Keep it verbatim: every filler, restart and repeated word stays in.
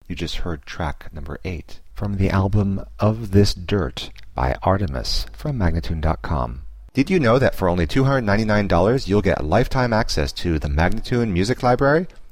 You just heard track number eight from the album Of This Dirt by Artemis from Magnatune dot com. Did you know that for only two hundred ninety-nine dollars you'll get lifetime access to the Magnatune Music Library?